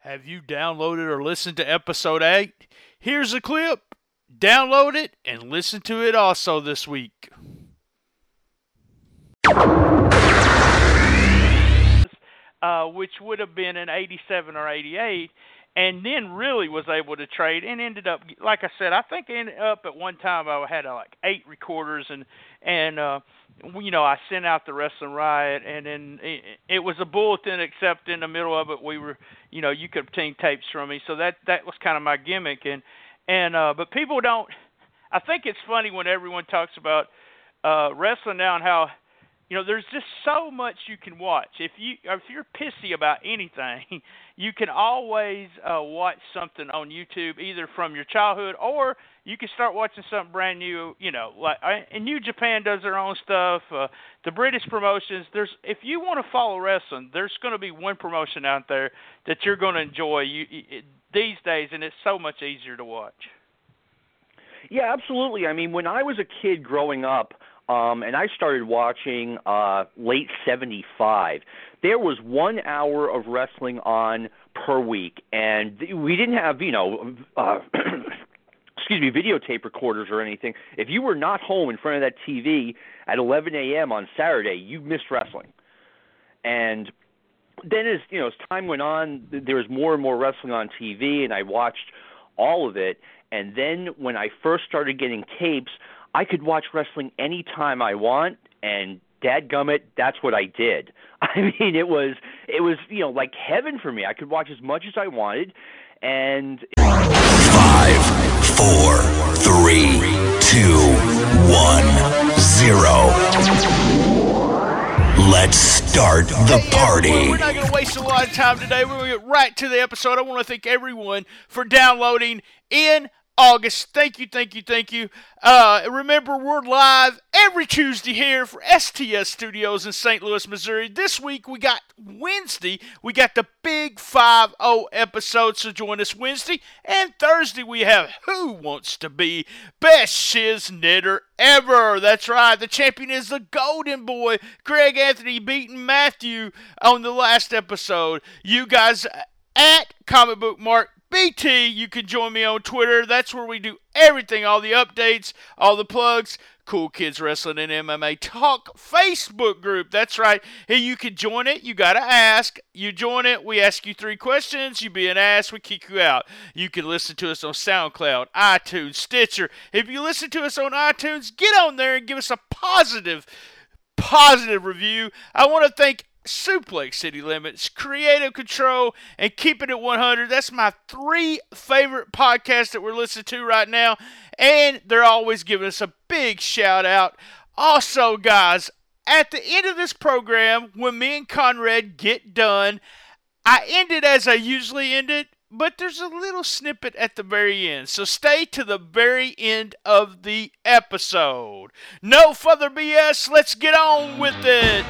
Have you downloaded or listened to episode 8? Here's a clip. Download it and listen to it also this week. Which would have been in 87 or 88, and then really was able to trade and ended up, like I said, I think I ended up at one time I had like 8 recorders and I sent out the Wrestling Riot, and then it was a bulletin, except in the middle of it we were, you could obtain tapes from me, so that was kind of my gimmick, but people don't. I think it's funny when everyone talks about wrestling now and how there's just so much you can watch. If you're pissy about anything, you can always watch something on YouTube, either from your childhood or you can start watching something brand new. And New Japan does their own stuff. The British promotions. If you want to follow wrestling, there's going to be one promotion out there that you're going to enjoy these days, and it's so much easier to watch. Yeah, absolutely. I mean, when I was a kid growing up, and I started watching late 75, there was 1 hour of wrestling on per week, and we didn't have, videotape recorders or anything. If you were not home in front of that TV at 11 a.m. on Saturday, you missed wrestling. And then as time went on, there was more and more wrestling on TV, and I watched all of it. And then when I first started getting tapes, I could watch wrestling anytime I want, and dadgummit, that's what I did. I mean, it was like heaven for me. I could watch as much as I wanted, and 5, 4, 3, 2, 1, 0. Let's start the party. We're not going to waste a lot of time today. We're going to get right to the episode. I want to thank everyone for downloading in August. Thank you. Remember, we're live every Tuesday here for STS Studios in St. Louis, Missouri. This week, Wednesday, we got the Big 5-0 episode, so join us Wednesday. And Thursday, we have Who Wants to Be Best Shiz Knitter Ever. That's right, the champion is the Golden Boy, Greg Anthony, beating Matthew on the last episode. You guys at Comic Book Mark BT, you can join me on Twitter. That's where we do everything, all the updates, all the plugs. Cool Kids Wrestling and MMA Talk Facebook group. That's right. Hey, you can join it. You got to ask. You join it. We ask you 3 questions. You be an ass, we kick you out. You can listen to us on SoundCloud, iTunes, Stitcher. If you listen to us on iTunes, get on there and give us a positive review. I want to thank Suplex City Limits, Creative Control, and Keeping It 100. That's my 3 favorite podcasts that we're listening to right now, and they're always giving us a big shout out. Also, guys, at the end of this program, when me and Conrad get done, I end it as I usually end it, but there's a little snippet at the very end, so stay to the very end of the episode. No further BS, let's get on with it.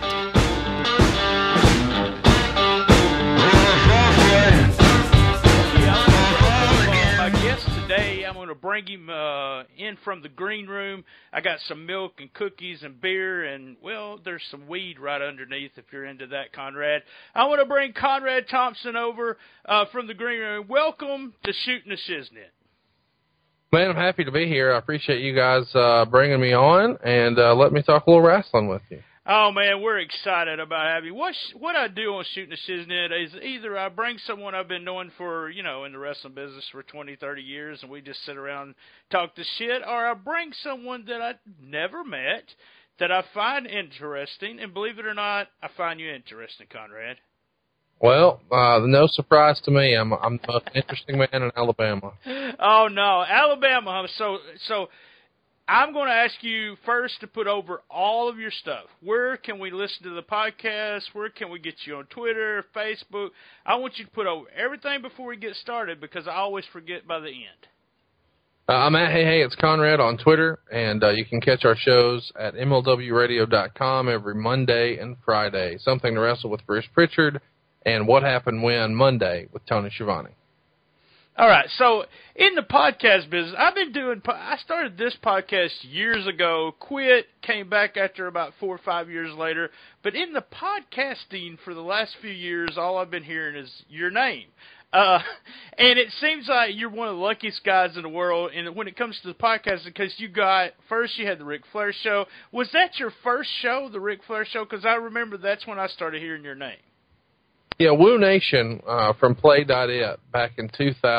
Today I'm going to bring him in from the green room. I got some milk and cookies and beer, and, well, there's some weed right underneath if you're into that, Conrad. I want to bring Conrad Thompson over from the green room. Welcome to Shooting the Shiznit. Man, I'm happy to be here. I appreciate you guys bringing me on, and let me talk a little wrestling with you. Oh, man, we're excited about having you. What I do on Shooting the Shiznit is either I bring someone I've been knowing for, in the wrestling business for 20, 30 years, and we just sit around and talk the shit, or I bring someone that I never met that I find interesting, and believe it or not, I find you interesting, Conrad. Well, no surprise to me. I'm the most interesting man in Alabama. Oh, no, Alabama. So I'm going to ask you first to put over all of your stuff. Where can we listen to the podcast? Where can we get you on Twitter, Facebook? I want you to put over everything before we get started because I always forget by the end. I'm at Hey, it's Conrad on Twitter, and you can catch our shows at MLWradio.com every Monday and Friday. Something to Wrestle with Bruce Pritchard and What Happened When Monday with Tony Schiavone. All right, so in the podcast business, I started this podcast years ago, quit, came back after about 4 or 5 years later, but in the podcasting for the last few years, all I've been hearing is your name. And it seems like you're one of the luckiest guys in the world, and when it comes to the podcasting, because you had the Ric Flair Show. Was that your first show, the Ric Flair Show? Because I remember that's when I started hearing your name. Yeah, Woo Nation from Play.it back in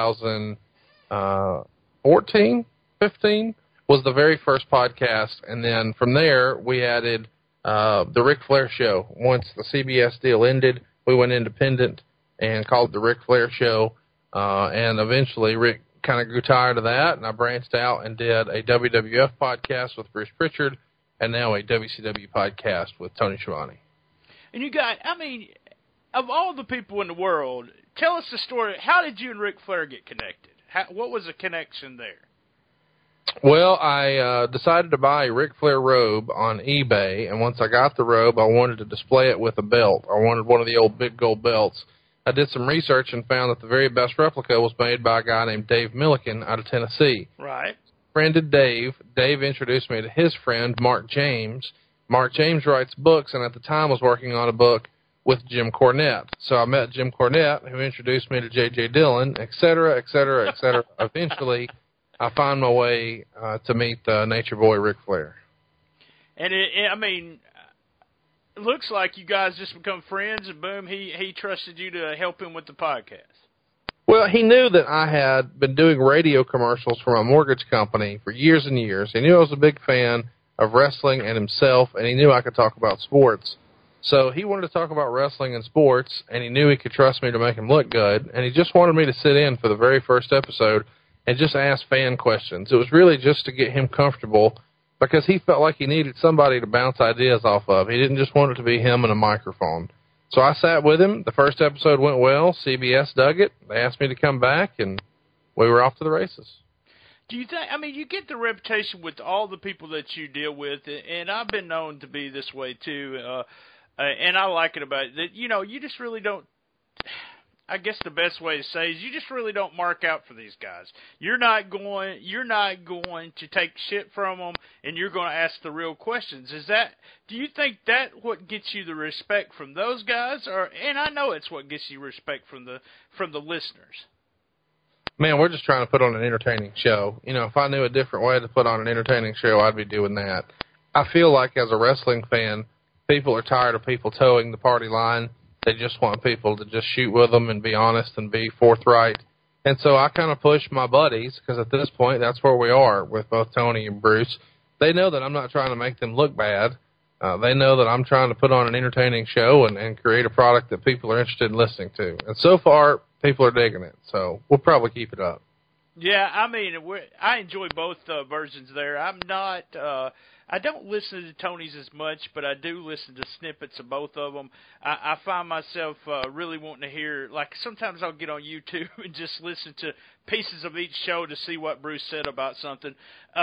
2014, 15 was the very first podcast, and then from there we added the Ric Flair Show. Once the CBS deal ended, we went independent and called it the Ric Flair Show, and eventually Rick kind of grew tired of that, and I branched out and did a WWF podcast with Bruce Pritchard, and now a WCW podcast with Tony Schiavone. And of all the people in the world, tell us the story. How did you and Ric Flair get connected? What was the connection there? Well, I decided to buy a Ric Flair robe on eBay, and once I got the robe, I wanted to display it with a belt. I wanted one of the old big gold belts. I did some research and found that the very best replica was made by a guy named Dave Milliken out of Tennessee. Right. Friended Dave. Dave introduced me to his friend, Mark James. Mark James writes books, and at the time was working on a book with Jim Cornette. So I met Jim Cornette, who introduced me to J.J. Dillon, et cetera, et cetera, et cetera. Eventually, I found my way to meet Nature Boy Ric Flair. And, it looks like you guys just become friends, and boom, he trusted you to help him with the podcast. Well, he knew that I had been doing radio commercials for my mortgage company for years and years. He knew I was a big fan of wrestling and himself, and he knew I could talk about sports. So he wanted to talk about wrestling and sports, and he knew he could trust me to make him look good, and he just wanted me to sit in for the very first episode and just ask fan questions. It was really just to get him comfortable because he felt like he needed somebody to bounce ideas off of. He didn't just want it to be him and a microphone. So I sat with him. The first episode went well. CBS dug it. They asked me to come back, and we were off to the races. Do you think, you get the reputation with all the people that you deal with, and I've been known to be this way too, and I like it about it, that, you just really don't, I guess the best way to say is you just really don't mark out for these guys. You're not going to take shit from them, and you're going to ask the real questions. Do you think that what gets you the respect from those guys, and I know it's what gets you respect from the listeners? Man, we're just trying to put on an entertaining show. If I knew a different way to put on an entertaining show, I'd be doing that. I feel like as a wrestling fan, people are tired of people towing the party line. They just want people to just shoot with them and be honest and be forthright. And so I kind of push my buddies, because at this point, that's where we are with both Tony and Bruce. They know that I'm not trying to make them look bad. They know that I'm trying to put on an entertaining show and create a product that people are interested in listening to. And so far, people are digging it. So we'll probably keep it up. Yeah, I enjoy both versions there. I don't listen to Tony's as much, but I do listen to snippets of both of them. I find myself really wanting to hear, like sometimes I'll get on YouTube and just listen to pieces of each show to see what Bruce said about something.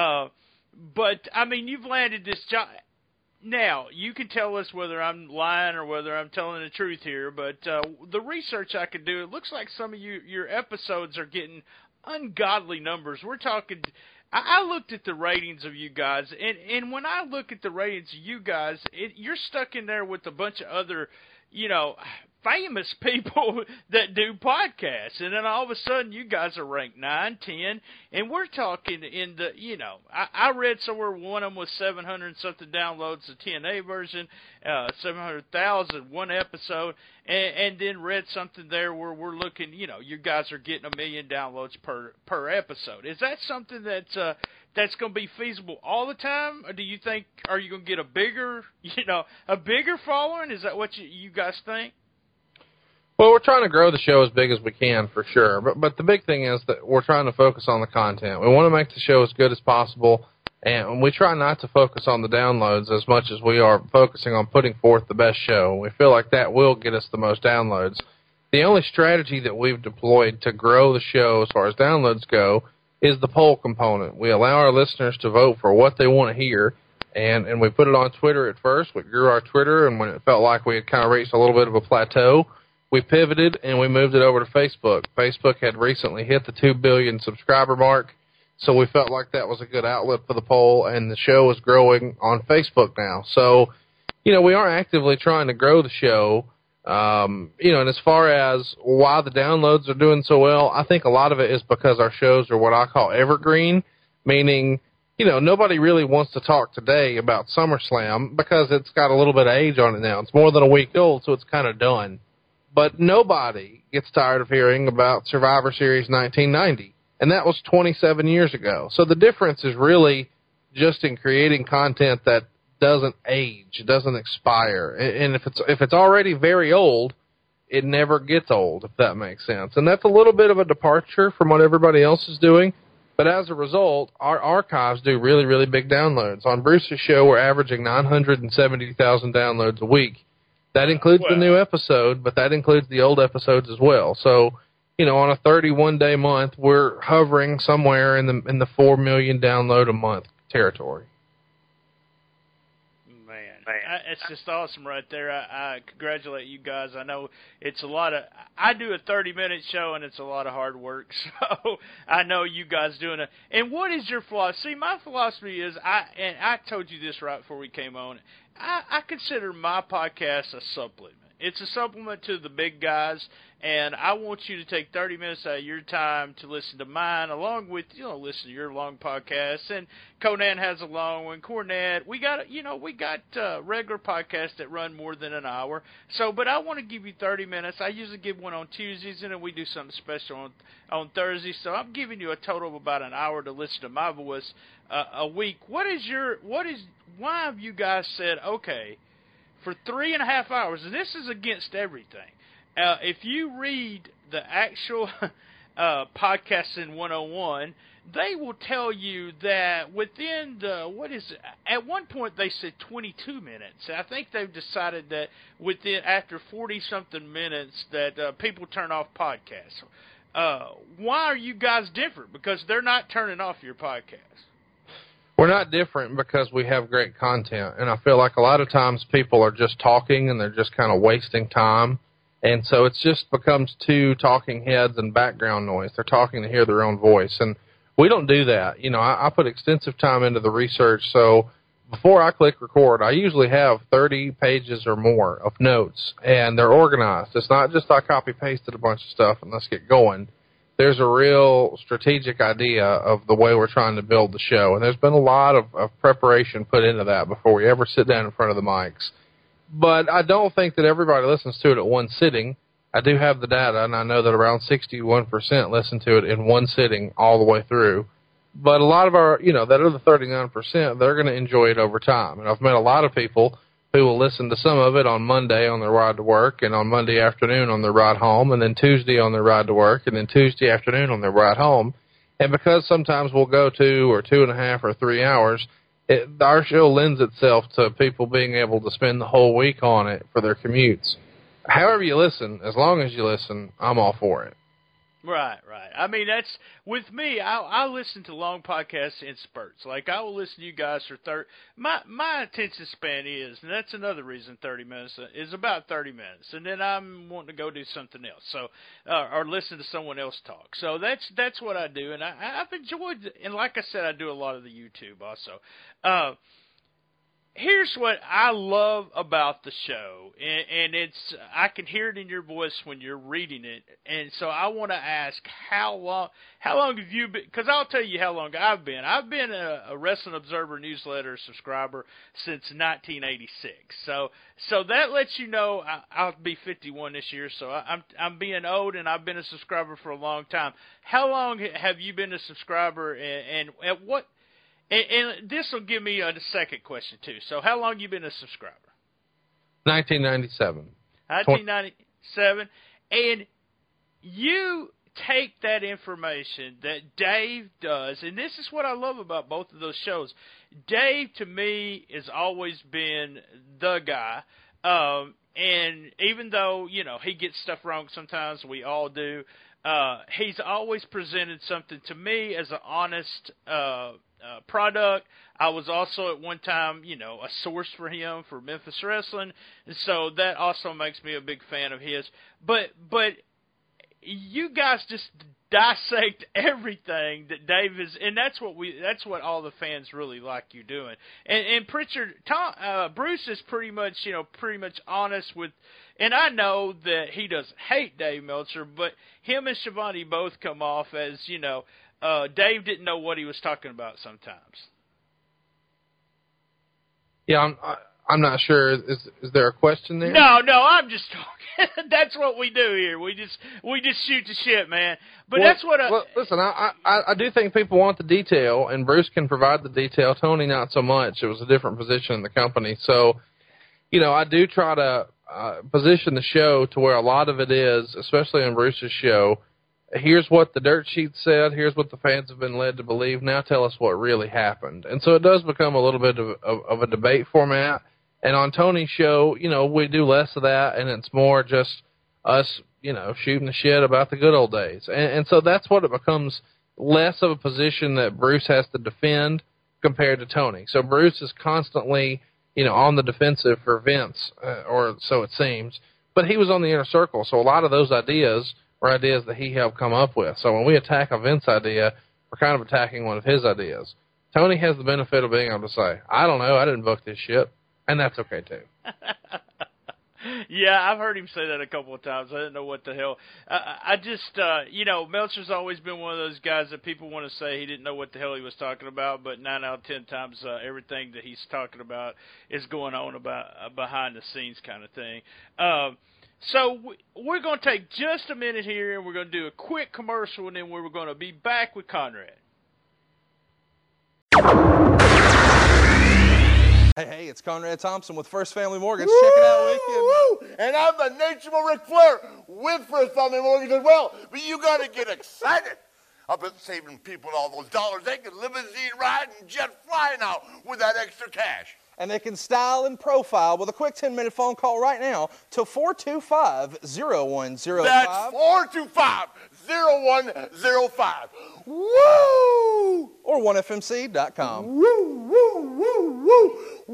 But, you've landed this job. Now, you can tell us whether I'm lying or whether I'm telling the truth here, but the research I could do, it looks like some of your episodes are getting ungodly numbers. We're talking... I looked at the ratings of you guys, and when I look at the ratings of you guys, you're stuck in there with a bunch of other, famous people that do podcasts, and then all of a sudden you guys are ranked 9, 10, and we're talking in the, I read somewhere one of them was 700 and something downloads, the TNA version, 700,000 one episode, and then read something there where we're looking, you guys are getting 1 million downloads per episode. Is that something that's going to be feasible all the time, or do you think, are you going to get a bigger following? Is that what you guys think? Well, we're trying to grow the show as big as we can, for sure. But the big thing is that we're trying to focus on the content. We want to make the show as good as possible, and we try not to focus on the downloads as much as we are focusing on putting forth the best show. We feel like that will get us the most downloads. The only strategy that we've deployed to grow the show as far as downloads go is the poll component. We allow our listeners to vote for what they want to hear, and we put it on Twitter at first. We grew our Twitter, and when it felt like we had kind of reached a little bit of a plateau, we pivoted and we moved it over to Facebook. Facebook had recently hit the 2 billion subscriber mark, so we felt like that was a good outlet for the poll, and the show is growing on Facebook now. So, we are actively trying to grow the show. And as far as why the downloads are doing so well, I think a lot of it is because our shows are what I call evergreen, meaning, nobody really wants to talk today about SummerSlam because it's got a little bit of age on it now. It's more than a week old, so it's kind of done. But nobody gets tired of hearing about Survivor Series 1990, and that was 27 years ago. So the difference is really just in creating content that doesn't age, doesn't expire. And if it's already very old, it never gets old, if that makes sense. And that's a little bit of a departure from what everybody else is doing. But as a result, our archives do really, really big downloads. On Bruce's show, we're averaging 970,000 downloads a week. That includes the new episode, but that includes the old episodes as well. So, on a 31-day month, we're hovering somewhere in the 4 million download a month territory. It's just awesome right there. I congratulate you guys. I know it's a lot of – I do a 30-minute show, and it's a lot of hard work. So I know you guys doing it. And what is your philosophy? See, my philosophy is and I told you this right before we came on. I consider my podcast a supplement. It's a supplement to the big guys, and I want you to take 30 minutes out of your time to listen to mine, along with, listen to your long podcasts. And Conan has a long one. Cornette, we got regular podcasts that run more than an hour. So, but I want to give you 30 minutes. I usually give one on Tuesdays, and then we do something special on Thursdays. So I'm giving you a total of about an hour to listen to my voice a week. Why have you guys said, okay, for 3.5 hours, and this is against everything. If you read the actual Podcasting 101, they will tell you that within at one point they said 22 minutes. I think they've decided that after 40-something minutes that people turn off podcasts. Why are you guys different? Because they're not turning off your podcast. We're not different because we have great content, and I feel like a lot of times people are just talking and they're just kind of wasting time, and so it just becomes two talking heads and background noise. They're talking to hear their own voice, and we don't do that. I put extensive time into the research, so before I click record, I usually have 30 pages or more of notes, and they're organized. It's not just I copy-pasted a bunch of stuff and let's get going. There's a real strategic idea of the way we're trying to build the show, and there's been a lot of preparation put into that before we ever sit down in front of the mics. But I don't think that everybody listens to it at one sitting. I do have the data, and I know that around 61% listen to it in one sitting all the way through. But a lot of our, that other 39%, they're going to enjoy it over time. And I've met a lot of people who will listen to some of it on Monday on their ride to work, and on Monday afternoon on their ride home, and then Tuesday on their ride to work, and then Tuesday afternoon on their ride home. And because sometimes we'll go 2 or 2.5 or 3 hours, our show lends itself to people being able to spend the whole week on it for their commutes. However you listen, as long as you listen, I'm all for it. Right. I mean, that's with me. I listen to long podcasts in spurts. Like I will listen to you guys for 30. My attention span is, and that's another reason 30 minutes is about 30 minutes, and then I'm wanting to go do something else. So, or listen to someone else talk. So that's what I do, and I've enjoyed. And like I said, I do a lot of the YouTube also. Here's what I love about the show, and it's I can hear it in your voice when you're reading it, and so I want to ask how long have you been, because I'll tell you how long I've been. I've been a Wrestling Observer newsletter subscriber since 1986, so that lets you know I'll be 51 this year, so I'm being old, and I've been a subscriber for a long time. How long have you been a subscriber, and at what? And this will give me the second question, too. So how long have you been a subscriber? 1997. 1997. And you take that information that Dave does, and this is what I love about both of those shows. Dave, to me, has always been the guy. And even though, you know, he gets stuff wrong sometimes, we all do, he's always presented something to me as an honest product. I was also at one time, you know, a source for him for Memphis Wrestling, and so that also makes me a big fan of his. But you guys just dissect everything that Dave is, and that's what all the fans really like you doing. And Pritchard, Bruce is pretty much honest with, and I know that he doesn't hate Dave Meltzer, but him and Schiavone both come off as, you know, Dave didn't know what he was talking about sometimes. Yeah, I'm not sure. Is there a question there? No, I'm just talking. That's what we do here. We just shoot the shit, man. But that's what. Listen, I do think people want the detail, and Bruce can provide the detail. Tony, not so much. It was a different position in the company, so you know, I do try to position the show to where a lot of it is, especially on Bruce's show. Here's what the dirt sheet said. Here's what the fans have been led to believe. Now tell us what really happened. And so it does become a little bit of a debate format. And on Tony's show, you know, we do less of that, and it's more just us, you know, shooting the shit about the good old days. And so that's what it becomes, less of a position that Bruce has to defend compared to Tony. So Bruce is constantly, you know, on the defensive for Vince, or so it seems. But he was on the inner circle, so a lot of those ideas were ideas that he helped come up with. So when we attack a Vince idea, we're kind of attacking one of his ideas. Tony has the benefit of being able to say, I don't know, I didn't book this shit. And that's okay, too. Yeah, I've heard him say that a couple of times. I didn't know what the hell. I just, you know, Meltzer's always been one of those guys that people want to say he didn't know what the hell he was talking about, but 9 out of 10 times everything that he's talking about is going on about behind the scenes kind of thing. So we're going to take just a minute here, and we're going to do a quick commercial, and then we're going to be back with Conrad. Hey, it's Conrad Thompson with First Family Mortgage. Check it out, Wicked. And I'm the Nature Ric Flair with First Family Mortgage as well. But you got to get excited about saving people all those dollars. They can limousine ride and jet fly now with that extra cash. And they can style and profile with a quick 10-minute phone call right now to 425-0105. That's 425-0105. Woo! Or 1FMC.com. Woo, woo, woo, woo.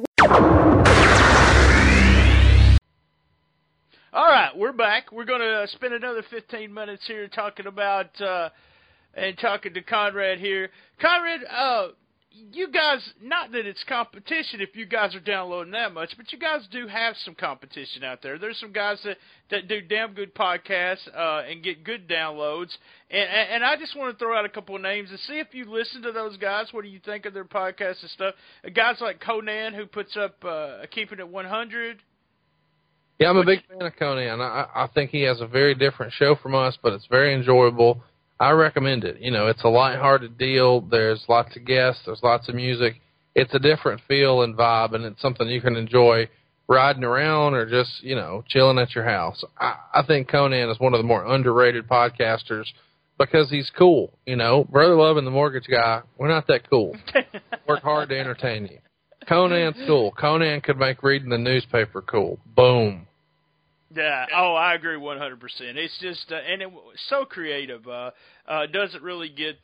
All right, we're back. We're going to spend another 15 minutes here talking about and talking to Conrad here. Conrad, you guys, not that it's competition if you guys are downloading that much, but you guys do have some competition out there. There's some guys that do damn good podcasts and get good downloads. And I just want to throw out a couple of names and see if you listen to those guys. What do you think of their podcasts and stuff? Guys like Conan, who puts up Keeping It 100. Yeah, I'm a big fan of Conan. I think he has a very different show from us, but it's very enjoyable. I recommend it. You know, it's a lighthearted deal. There's lots of guests. There's lots of music. It's a different feel and vibe, and it's something you can enjoy riding around or just, you know, chilling at your house. I think Conan is one of the more underrated podcasters because he's cool. You know, Brother Love and the Mortgage Guy, we're not that cool. Work hard to entertain you. Conan's cool. Conan could make reading the newspaper cool. Boom. Yeah. Oh, I agree 100%. It's just and it so creative. Doesn't really get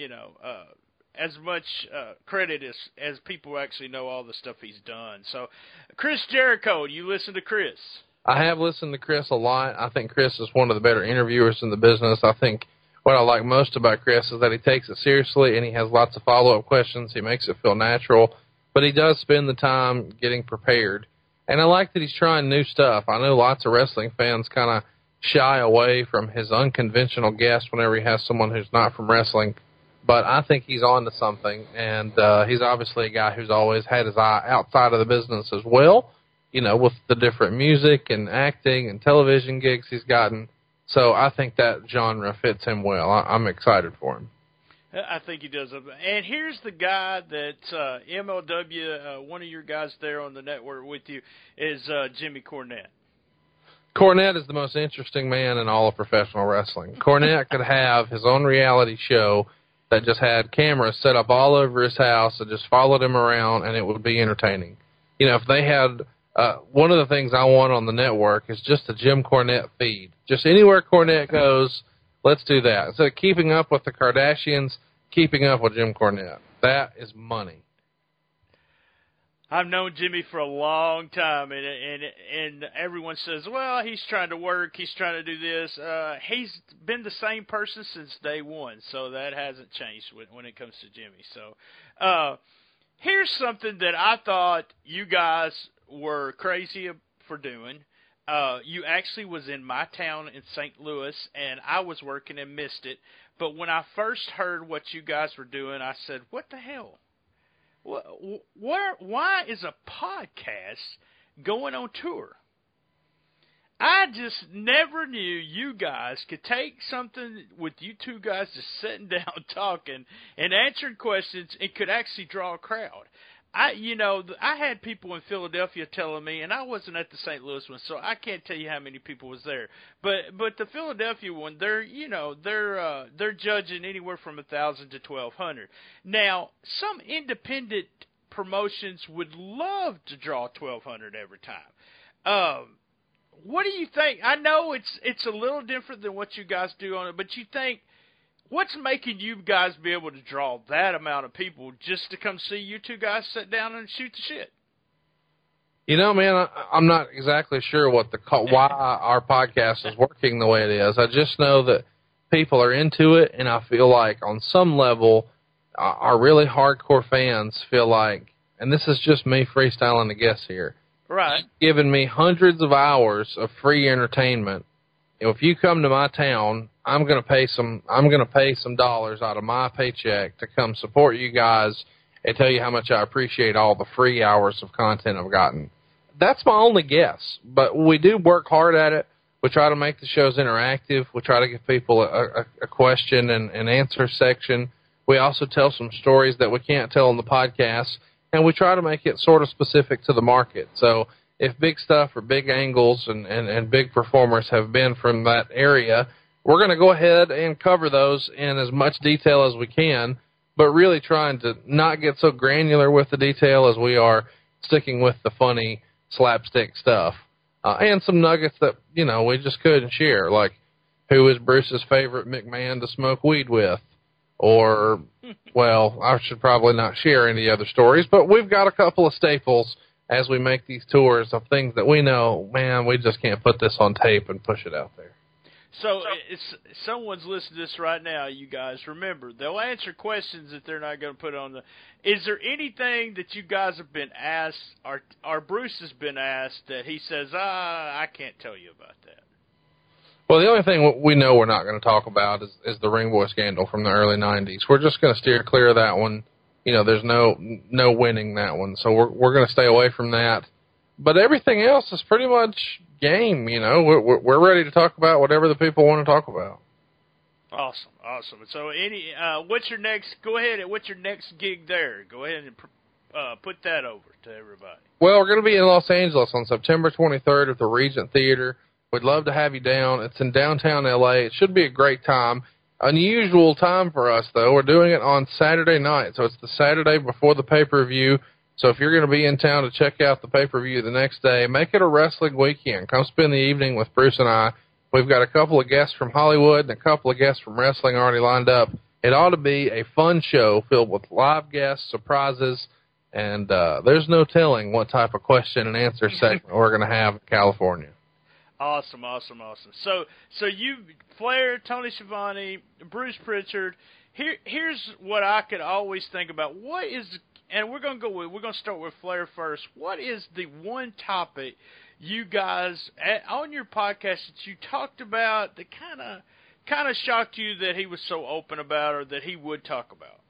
as much credit as people actually know all the stuff he's done. So, Chris Jericho, you listen to Chris? I have listened to Chris a lot. I think Chris is one of the better interviewers in the business. I think what I like most about Chris is that he takes it seriously and he has lots of follow-up questions. He makes it feel natural, but he does spend the time getting prepared. And I like that he's trying new stuff. I know lots of wrestling fans kind of shy away from his unconventional guests whenever he has someone who's not from wrestling. But I think he's on to something, and he's obviously a guy who's always had his eye outside of the business as well, you know, with the different music and acting and television gigs he's gotten. So I think that genre fits him well. I'm excited for him. I think he does. And here's the guy that MLW, one of your guys there on the network with you, is Jimmy Cornette. Cornette is the most interesting man in all of professional wrestling. Cornette could have his own reality show that just had cameras set up all over his house and just followed him around, and it would be entertaining. You know, if they had one of the things I want on the network is just a Jim Cornette feed. Just anywhere Cornette goes, let's do that. Instead of keeping up with the Kardashians, keeping up with Jim Cornette. That is money. I've known Jimmy for a long time, and everyone says, well, he's trying to work, he's trying to do this. He's been the same person since day one, so that hasn't changed when it comes to Jimmy. So here's something that I thought you guys were crazy for doing. You actually was in my town in St. Louis, and I was working and missed it. But when I first heard what you guys were doing, I said, what the hell? Why is a podcast going on tour? I just never knew you guys could take something with you two guys just sitting down talking and answering questions and could actually draw a crowd. I had people in Philadelphia telling me, and I wasn't at the St. Louis one, so I can't tell you how many people was there. But the Philadelphia one, they're judging anywhere from 1,000 to 1,200. Now, some independent promotions would love to draw 1,200 every time. What do you think? I know it's a little different than what you guys do on it, but you think, what's making you guys be able to draw that amount of people just to come see you two guys sit down and shoot the shit? You know, man, I'm not exactly sure why our podcast is working the way it is. I just know that people are into it, and I feel like on some level, our really hardcore fans feel like, and this is just me freestyling a guess here, right? Giving me hundreds of hours of free entertainment. If you come to my town, I'm going to pay some dollars out of my paycheck to come support you guys and tell you how much I appreciate all the free hours of content I've gotten. That's my only guess, but we do work hard at it. We try to make the shows interactive. We try to give people a question and answer section. We also tell some stories that we can't tell on the podcast, and we try to make it sort of specific to the market. So if big stuff or big angles and big performers have been from that area, we're going to go ahead and cover those in as much detail as we can, but really trying to not get so granular with the detail as we are sticking with the funny slapstick stuff. And some nuggets that, we just couldn't share, like who is Bruce's favorite McMahon to smoke weed with? Or, well, I should probably not share any other stories, but we've got a couple of staples as we make these tours of things that we know, man, we just can't put this on tape and push it out there. So someone's listening to this right now, you guys. Remember, they'll answer questions that they're not going to put on the... Is there anything that you guys have been asked, or Bruce has been asked, that he says, I can't tell you about that? Well, the only thing we know we're not going to talk about is the Ring Boy scandal from the early 90s. We're just going to steer clear of that one. There's no winning that one, so we're going to stay away from that. But everything else is pretty much game. We're ready to talk about whatever the people want to talk about. Awesome. So, what's your next? Go ahead. What's your next gig there? Go ahead and put that over to everybody. Well, we're going to be in Los Angeles on September 23rd at the Regent Theater. We'd love to have you down. It's in downtown L.A. It should be a great time. Unusual time for us, though. We're doing it on Saturday night, so it's the Saturday before the pay-per-view. So if you're going to be in town to check out the pay-per-view the next day, make it a wrestling weekend. Come spend the evening with Bruce and I. We've got a couple of guests from Hollywood and a couple of guests from wrestling already lined up. It ought to be a fun show filled with live guests, surprises, and there's no telling what type of question and answer segment we're going to have in California. Awesome. So you, Flair, Tony Schiavone, Bruce Pritchard. Here's what I could always think about. What is, and we're going to start with Flair first. What is the one topic you guys on your podcast that you talked about that kind of shocked you that he was so open about, or that he would talk about?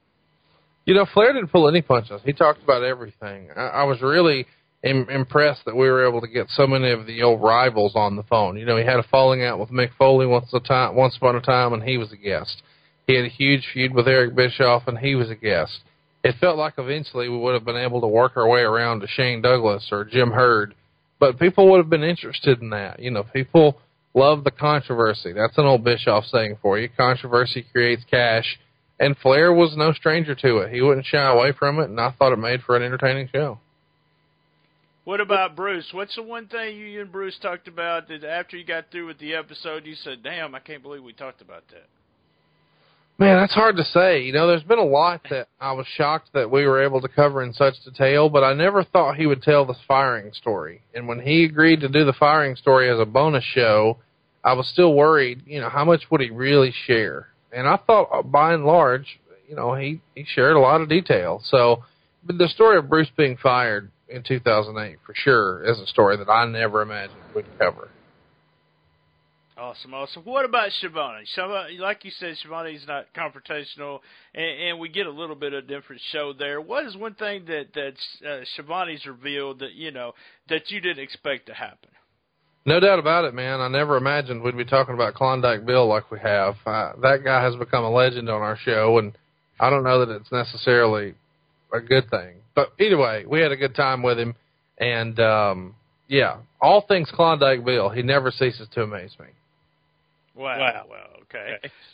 Flair didn't pull any punches. He talked about everything. I was really impressed that we were able to get so many of the old rivals on the phone. He had a falling out with Mick Foley once upon a time, and he was a guest. He had a huge feud with Eric Bischoff, and he was a guest. It felt like eventually we would have been able to work our way around to Shane Douglas or Jim Herd, but people would have been interested in that. People love the controversy. That's an old Bischoff saying for you. Controversy creates cash, and Flair was no stranger to it. He wouldn't shy away from it, and I thought it made for an entertaining show. What about Bruce? What's the one thing you and Bruce talked about that after you got through with the episode, you said, damn, I can't believe we talked about that? Man, that's hard to say. You know, there's been a lot that I was shocked that we were able to cover in such detail, but I never thought he would tell the firing story. And when he agreed to do the firing story as a bonus show, I was still worried, you know, how much would he really share? And I thought, by and large, you know, he shared a lot of detail. So, but the story of Bruce being fired in 2008, for sure, is a story that I never imagined we'd cover. Awesome. What about Schiavone? Like you said, Schiavone's not confrontational, and we get a little bit of a different show there. What is one thing that Schiavone's revealed that, you know, that you didn't expect to happen? No doubt about it, man. I never imagined we'd be talking about Klondike Bill like we have. That guy has become a legend on our show, and I don't know that it's necessarily a good thing. But either way, we had a good time with him, and, yeah, all things Klondike Bill. He never ceases to amaze me. Wow. Okay.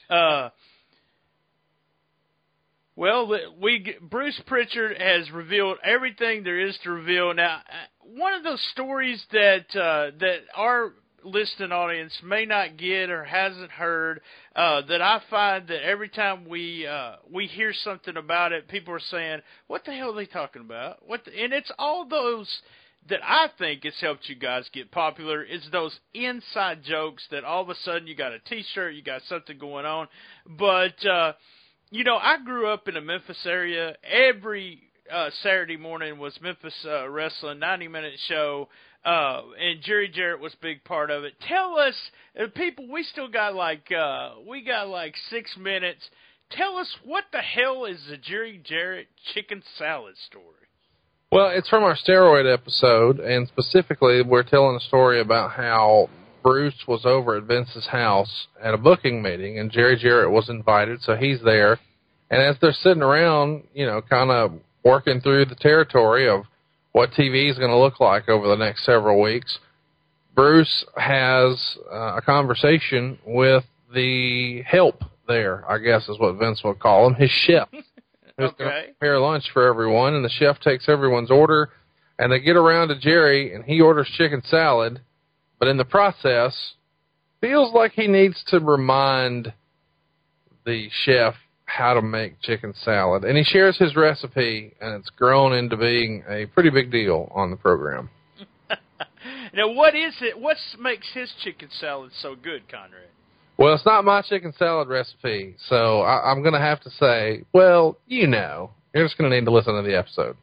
Bruce Pritchard has revealed everything there is to reveal. Now, one of those stories that our listening audience may not get or hasn't heard, that I find that every time we hear something about it, people are saying, "What the hell are they talking about?" And it's all those that I think has helped you guys get popular is those inside jokes that all of a sudden you got a T-shirt, you got something going on. But, you know, I grew up in the Memphis area. Every Saturday morning was Memphis Wrestling, 90-minute show, and Jerry Jarrett was a big part of it. Tell us, people, we got like 6 minutes. Tell us what the hell is the Jerry Jarrett chicken salad story? Well, it's from our steroid episode, and specifically we're telling a story about how Bruce was over at Vince's house at a booking meeting, and Jerry Jarrett was invited, so he's there. And as they're sitting around, you know, kind of working through the territory of what TV is going to look like over the next several weeks, Bruce has a conversation with the help there, I guess is what Vince would call him, his chef. Who's going to prepare lunch for everyone, and the chef takes everyone's order, and they get around to Jerry, and he orders chicken salad, but in the process, feels like he needs to remind the chef how to make chicken salad. And he shares his recipe, and it's grown into being a pretty big deal on the program. Now, what is it? What makes his chicken salad so good, Conrad? Well, it's not my chicken salad recipe, so I'm going to have to say, well, you know, you're just going to need to listen to the episode.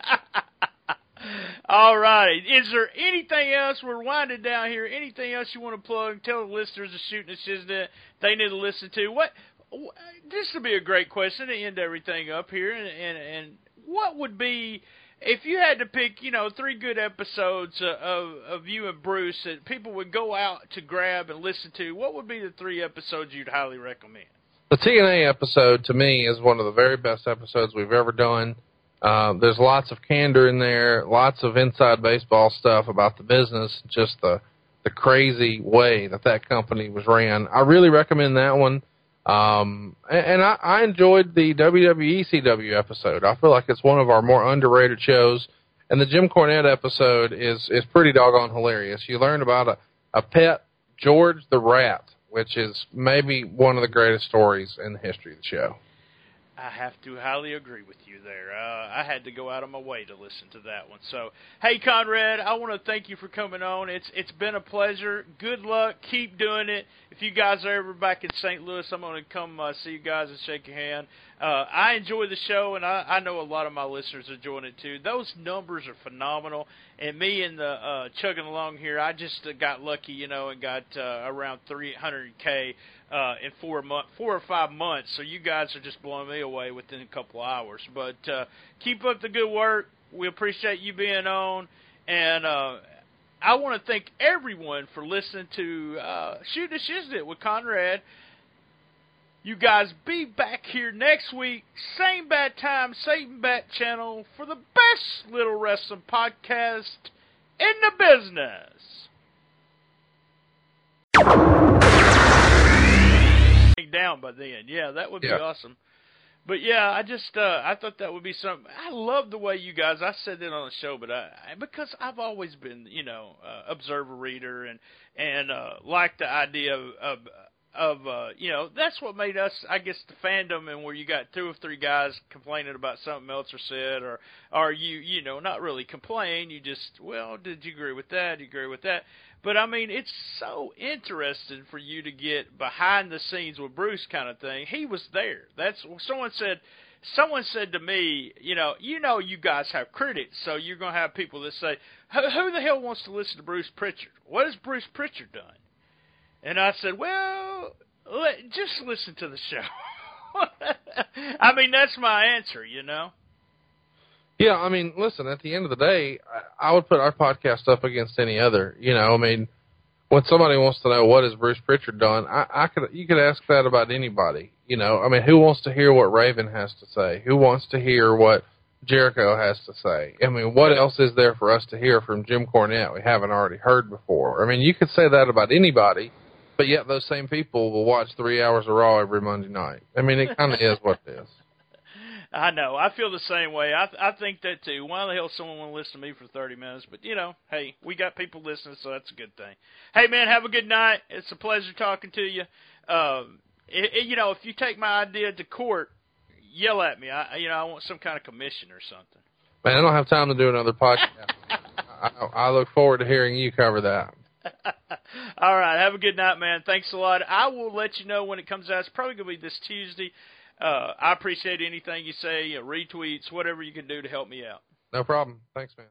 All right. Is there anything else? We're winding down here. Anything else you want to plug? Tell the listeners of Shooting the Shiznit they need to listen to. This would be a great question to end everything up here. And what would be, if you had to pick, you know, 3 good episodes of you and Bruce that people would go out to grab and listen to, what would be the 3 episodes you'd highly recommend? The TNA episode, to me, is one of the very best episodes we've ever done. There's lots of candor in there, lots of inside baseball stuff about the business, just the crazy way that company was ran. I really recommend that one. And I enjoyed the WWE CW episode. I feel like it's one of our more underrated shows. And the Jim Cornette episode is pretty doggone hilarious. You learn about a pet, George the Rat, which is maybe one of the greatest stories in the history of the show. I have to highly agree with you there. I had to go out of my way to listen to that one. So, hey, Conrad, I want to thank you for coming on. It's been a pleasure. Good luck. Keep doing it. If you guys are ever back in St. Louis, I'm going to come see you guys and shake your hand. I enjoy the show, and I know a lot of my listeners are enjoying it too. Those numbers are phenomenal. And me and the chugging along here, I just got lucky, you know, and got around 300K in 4 or 5 months. So you guys are just blowing me away within a couple of hours. But keep up the good work. We appreciate you being on. And I want to thank everyone for listening to Shoot the Shiznit with Conrad. You guys be back here next week, same bad time, same bad channel, for the best little wrestling podcast in the business. Down by then. Yeah, that would be awesome. But yeah, I just I thought that would be something. I love the way you guys. I said it on the show, but because I've always been, observer reader and like the idea of that's what made us, I guess, the fandom, and where you got 2 or 3 guys complaining about something Meltzer said, or you not really complain. You just, well, did you agree with that? Did you agree with that? But, I mean, it's so interesting for you to get behind the scenes with Bruce kind of thing. He was there. Someone said to me, you guys have critics, so you're going to have people that say, who the hell wants to listen to Bruce Pritchard? What has Bruce Pritchard done? And I said, well, just listen to the show. I mean, that's my answer, Yeah, I mean, listen, at the end of the day, I would put our podcast up against any other. I mean, when somebody wants to know what has Bruce Pritchard done, you could ask that about anybody. I mean, who wants to hear what Raven has to say? Who wants to hear what Jericho has to say? I mean, what else is there for us to hear from Jim Cornette we haven't already heard before? I mean, you could say that about anybody, but yet those same people will watch 3 hours of Raw every Monday night. I mean, it kind of is what it is. I know. I feel the same way. I think that, too. Why the hell someone want to listen to me for 30 minutes? But, hey, we got people listening, so that's a good thing. Hey, man, have a good night. It's a pleasure talking to you. If you take my idea to court, yell at me. I want some kind of commission or something. Man, I don't have time to do another podcast. I look forward to hearing you cover that. All right. Have a good night, man. Thanks a lot. I will let you know when it comes out. It's probably going to be this Tuesday. I appreciate anything you say, retweets, whatever you can do to help me out. No problem. Thanks, man.